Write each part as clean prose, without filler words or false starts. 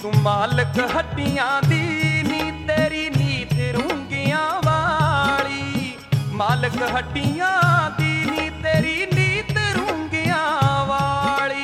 ਤੂੰ ਮਾਲਕ ਹੱਟੀਆਂ ਦੀ ਨੀ ਤੇਰੀ ਨੀਤ ਰੂੰਗੀਆਂ ਵਾਲੀ। ਮਾਲਕ ਹੱਟੀਆਂ ਦੀ ਨੀ ਤੇਰੀ ਨੀਤ ਰੂੰਗੀਆਂ ਵਾਲੀ।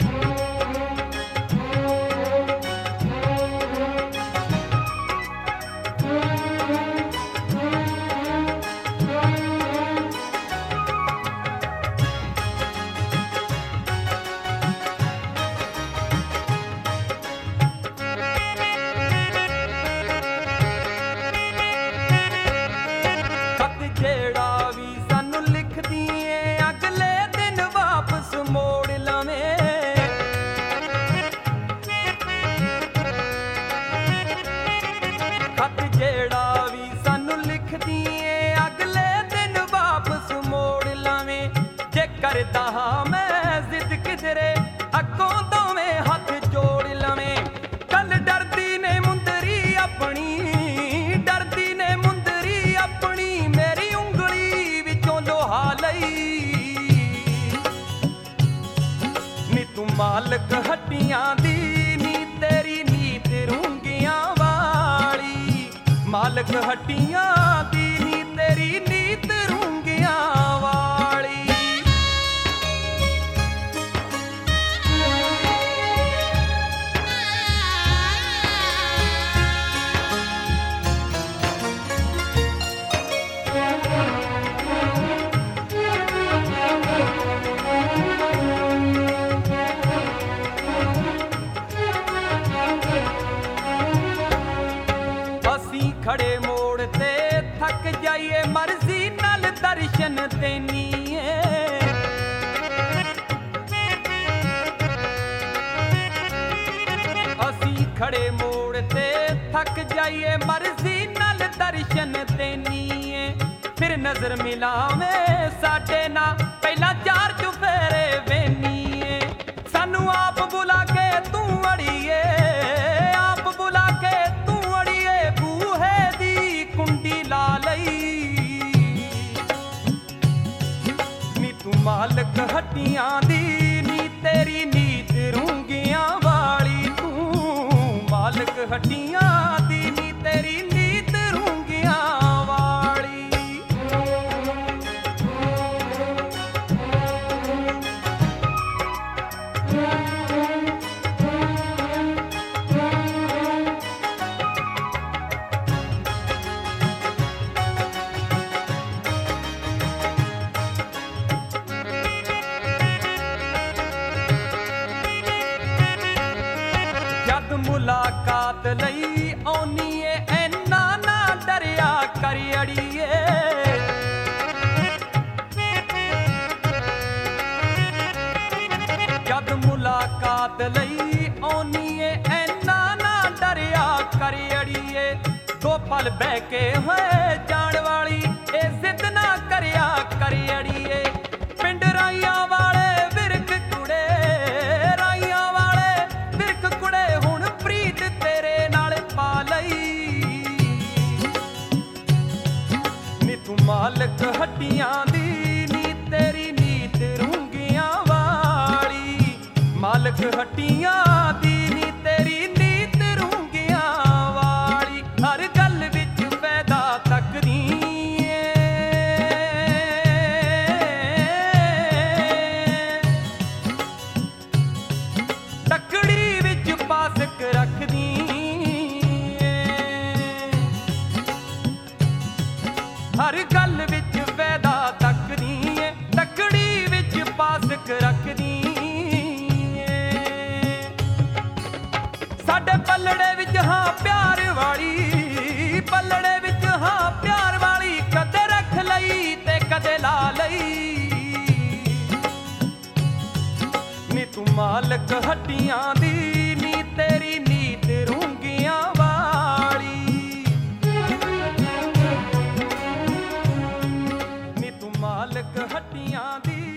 ਜਿਹੜਾ ਵੀ ਸਾਨੂੰ ਲਿਖਦੀ ਏ ਅਗਲੇ ਦਿਨ ਵਾਪਸ ਮੋੜ ਲਵੇਂ। ਖਤ ਜਿਹੜਾ ਵੀ ਸਾਨੂੰ ਲਿਖਦੀ ਏ ਅਗਲੇ ਦਿਨ ਵਾਪਸ ਮੋੜ ਲਵੇਂ। ਜੇ ਕਰਦਾ ਹਾਂ ਮੈਂ ਜ਼ਿੱਦ ਕਿਧਰੇ ਅੱਗੋਂ ਦੋਵੇਂ ਹੱਥ ਜੋੜ ਲਵੇਂ। ਕੱਲ ਡਰਦੀ ਨੇ ਮੁੰਦਰੀ ਆਪਣੀ, ਡਰਦੀ ਨੇ ਮੁੰਦਰੀ ਆਪਣੀ ਮੇਰੀ ਉਂਗਲੀ ਵਿੱਚੋਂ ਲੋਹਾ ਲਈ। ਨੀ ਤੂੰ ਮਾਲਕ ਹੱਟੀਆਂ ਦੀ ਨੀ ਤੇਰੀ ਨੀਤ ਰੂੰਗੀਆਂ ਵਾਲੀ। ਮਾਲਕ ਹੱਟੀਆਂ ਦੀ ਨੀ ਤੇਰੀ ਨੀਤ ਰੂੰਗੀਆਂ ਵਾਲੀ। ਅਸੀਂ ਖੜੇ ਮੋੜ ਤੇ ਥੱਕ ਜਾਈਏ ਮਰਜ਼ੀ ਨਾਲ ਦਰਸ਼ਨ ਦੇਨੀ ਏ। ਅਸੀਂ ਖੜੇ ਮੋੜ ਤੇ ਥੱਕ ਜਾਈਏ ਮਰਜ਼ੀ ਨਾਲ ਦਰਸ਼ਨ ਦੇਨੀ ਏ। ਫਿਰ ਨਜ਼ਰ ਮਿਲਾਵੇਂ ਸਾਡੇ ਨਾਲ ਪਹਿਲਾਂ ਚਾਰ ਚੁਫੇਰੇ ਵੇਨੀ ਏ। ਸਾਨੂੰ ਆਪ ਬੁਲਾ ਕੇ ਤੂੰ ਅੜੀਏ, ਆਪ ਬੁਲਾ ਕੇ ਤੂੰ ਅੜੀਏ ਬੂਹੇ ਦੀ ਕੁੰਡੀ ਲਾ ਲਈ। ਨੀ ਤੂੰ ਮਾਲਕ ਹੱਟੀਆਂ ਦੀ ਨੀ ਤੇਰੀ ਨੀਤ ਰੂੰਗੀਆਂ ਵਾਲੀ। ਤੂੰ ਮਾਲਕ ਹੱਟੀਆਂ ਦੀ ਨੀ ਤੇਰੀ ਨੀਤ ਰੂੰਗੀਆਂ ਵਾਲੀ। ਜਦ ਮੁਲਾਕਾਤ ਲਈ ਆਉਣੀ ਏ ਐਨਾ ਨਾ ਡਰਿਆ ਕਰ ਅੜੀਏ। ਜਦ ਮੁਲਾਕਾਤ ਲਈ ਆਉਣੀ ਏ ਐਨਾ ਨਾ ਡਰਿਆ ਕਰ ਅੜੀਏ। ਦੋ ਪਲ ਬਹਿ ਕੇ ਹੋਏ ਜਾਣ ਵਾਲੀ ਇਹ ਜ਼ਿੱਦ ਨਾ ਕਰਿਆ ਕਰ ਅੜੀਏ। ਪਿੰਡ ਰਾਈਆਂ ਵਾਲੇ ਵਿਰਕ ਕੁੜੇ, ਰਾਈਆਂ ਵਾਲੇ ਵਿਰਕ ਕੁੜੇ ਹੁਣ ਪ੍ਰੀਤ ਤੇਰੇ ਨਾਲ ਪਾ ਲਈ। ਨੀ ਤੂੰ ਮਾਲਕ ਹੱਟੀਆਂ ਦੀ ਨੀ ਤੇਰੀ ਨੀਤ ਰੂੰਗੀਆਂ ਵਾਲੀ। ਮਾਲਕ ਹੱਟੀਆਂ ਦੀ ਨੀ ਤੇਰੀ ਨੀਤ ਰੂੰਗੀਆਂ ਵਾਲੀ। ਹਰ ਗੱਲ ਵਿੱਚ ਫਾਇਦਾ ਤੱਕਦੀ ਏ, ਤਕੜੀ ਵਿੱਚ ਪਾਸਕ ਰੱਖਦੀ ਏ। ਹਰ ਗੱਲ ਵਿੱਚ ਫਾਇਦਾ ਤੱਕਦੀ ਏ, ਤਕੜੀ ਵਿੱਚ ਪਾਸਕ ਰੱਖਦੀ ਏ। ਸਾਡੇ ਪੱਲੜੇ ਵਿੱਚ ਹਾਂ ਪਿਆਰ ਵਾਲੀ, ਪੱਲੜੇ ਵਿੱਚ ਹਾਂ ਪਿਆਰ ਵਾਲੀ। ਕਦੇ ਰੱਖ ਲਈ ਤੇ ਕਦੇ ਲਾ ਲਈ। ਨੀ ਤੂੰ ਮਾਲਕ ਹੱਟੀਆਂ ਦੀ ਨੀ ਤੇਰੀ ਨੀਤ ਰੂੰਗੀਆਂ ਵਾਲੀ। ਨੀ ਤੂੰ ਮਾਲਕ ਹੱਟੀਆਂ ਦੀ